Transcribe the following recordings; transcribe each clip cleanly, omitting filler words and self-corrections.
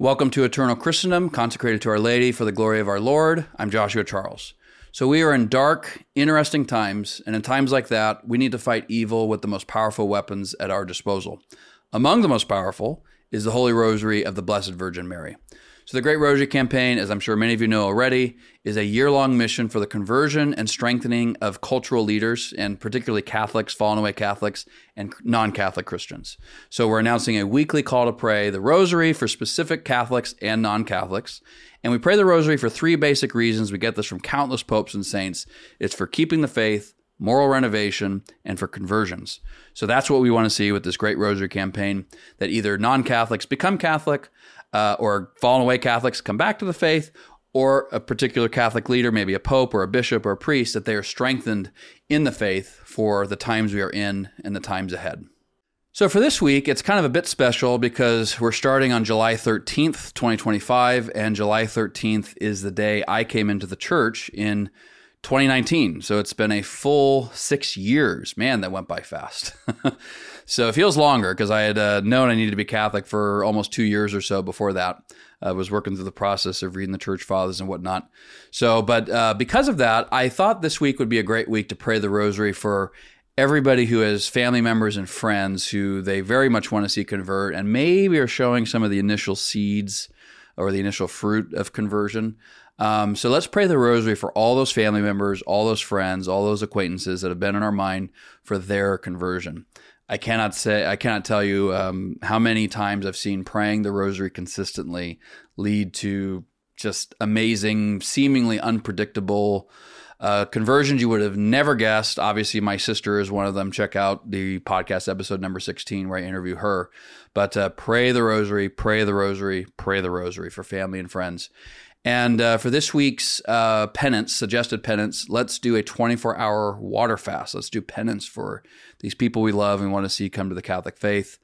Welcome to Eternal Christendom, consecrated to Our Lady for the glory of our Lord. I'm Joshua Charles. So we are in dark, interesting times, and in times like that, we need to fight evil with the most powerful weapons at our disposal. Among the most powerful is the Holy Rosary of the Blessed Virgin Mary. So the Great Rosary Campaign, as I'm sure many of you know already, is a year-long mission for the conversion and strengthening of cultural leaders, and particularly Catholics, fallen away Catholics, and non-Catholic Christians. So we're announcing a weekly call to pray the Rosary for specific Catholics and non-Catholics. And we pray the Rosary for three basic reasons. We get this from countless popes and saints. It's for keeping the faith, moral renovation, and for conversions. So that's what we want to see with this Great Rosary Campaign, that either non-Catholics become Catholic, or fallen away Catholics come back to the faith, or a particular Catholic leader, maybe a pope or a bishop or a priest, that they are strengthened in the faith for the times we are in and the times ahead. So for this week, it's kind of a bit special because we're starting on July 13th, 2025, and July 13th is the day I came into the church in 2019. So it's been a full 6 years. Man, that went by fast. So it feels longer because I had known I needed to be Catholic for almost 2 years or so before that. I was working through the process of reading the church fathers and whatnot. So, but because of that, I thought this week would be a great week to pray the Rosary for everybody who has family members and friends who they very much want to see convert and maybe are showing some of the initial seeds or the initial fruit of conversion. So let's pray the Rosary for all those family members, all those friends, all those acquaintances that have been in our mind for their conversion. I cannot tell you how many times I've seen praying the Rosary consistently lead to just amazing, seemingly unpredictable conversions you would have never guessed. Obviously, my sister is one of them. Check out the podcast episode number 16 where I interview her. But pray the Rosary, pray the Rosary, pray the Rosary for family and friends. And for this week's penance, suggested penance, let's do a 24-hour water fast. Let's do penance for these people we love and want to see come to the Catholic faith.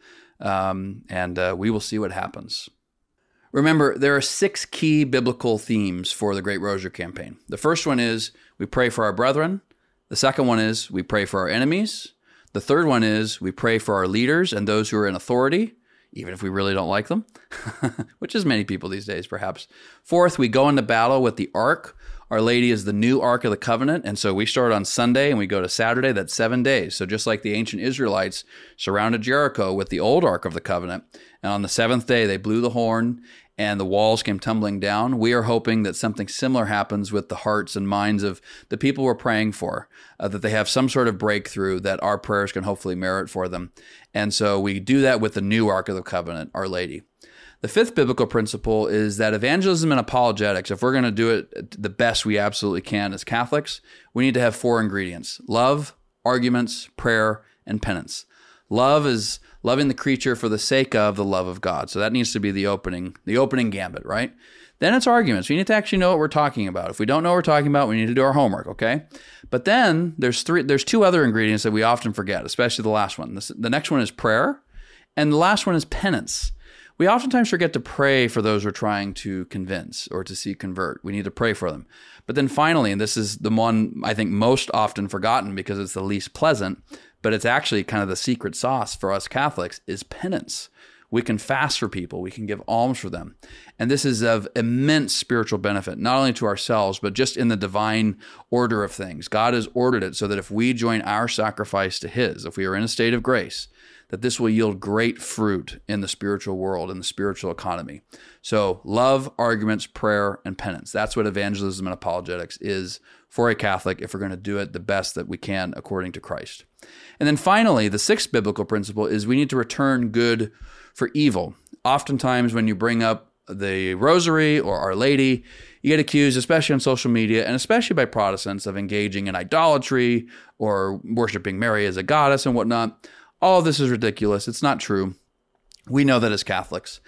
And we will see what happens. Remember, there are 6 key biblical themes for the Great Rosary Campaign. The first one is we pray for our brethren. The second one is we pray for our enemies. The third one is we pray for our leaders and those who are in authority, even if we really don't like them, which is many people these days, perhaps. Fourth, we go into battle with the Ark. Our Lady is the new Ark of the Covenant, and so we start on Sunday and we go to Saturday. That's 7 days. So just like the ancient Israelites surrounded Jericho with the old Ark of the Covenant, and on the 7th day they blew the horn and the walls came tumbling down, we are hoping that something similar happens with the hearts and minds of the people we're praying for, that they have some sort of breakthrough that our prayers can hopefully merit for them. And so we do that with the new Ark of the Covenant, Our Lady. The fifth biblical principle is that evangelism and apologetics, if we're going to do it the best we absolutely can as Catholics, we need to have 4 ingredients: love, arguments, prayer, and penance. Love is loving the creature for the sake of the love of God. So that needs to be the opening gambit, right? Then it's arguments. We need to actually know what we're talking about. If we don't know what we're talking about, we need to do our homework, okay? But then there's 2 other ingredients that we often forget, especially the last one. The next one is prayer, and the last one is penance. We oftentimes forget to pray for those we're trying to convince or to see convert. We need to pray for them. But then finally, and this is the one I think most often forgotten because it's the least pleasant, but it's actually kind of the secret sauce for us Catholics, is penance. We can fast for people. We can give alms for them. And this is of immense spiritual benefit, not only to ourselves, but just in the divine order of things. God has ordered it so that if we join our sacrifice to His, if we are in a state of grace, that this will yield great fruit in the spiritual world, in the spiritual economy. So love, arguments, prayer, and penance. That's what evangelism and apologetics is for a Catholic if we're going to do it the best that we can according to Christ. And then finally, the 6th biblical principle is we need to return good for evil. Oftentimes when you bring up the Rosary or Our Lady, you get accused, especially on social media and especially by Protestants, of engaging in idolatry or worshiping Mary as a goddess and whatnot. All of this is ridiculous. It's not true. We know that as Catholics.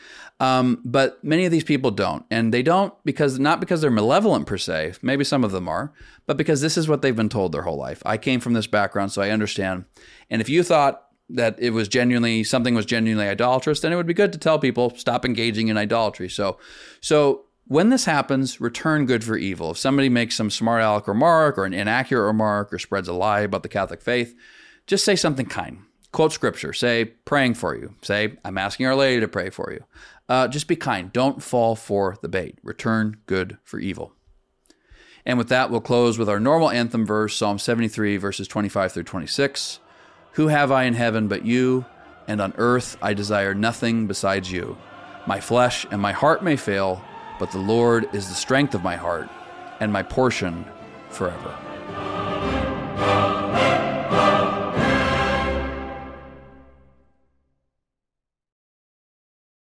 But many of these people don't. And they don't not because they're malevolent per se, maybe some of them are, but because this is what they've been told their whole life. I came from this background, so I understand. And if you thought that something was genuinely idolatrous, then it would be good to tell people, stop engaging in idolatry. So when this happens, return good for evil. If somebody makes some smart aleck remark or an inaccurate remark or spreads a lie about the Catholic faith, just say something kind. Quote scripture. Say, praying for you. Say, I'm asking Our Lady to pray for you. Just be kind. Don't fall for the bait. Return good for evil. And with that, we'll close with our normal anthem verse, Psalm 73, verses 25 through 26. Who have I in heaven but you? And on earth I desire nothing besides you. My flesh and my heart may fail, but the Lord is the strength of my heart and my portion forever.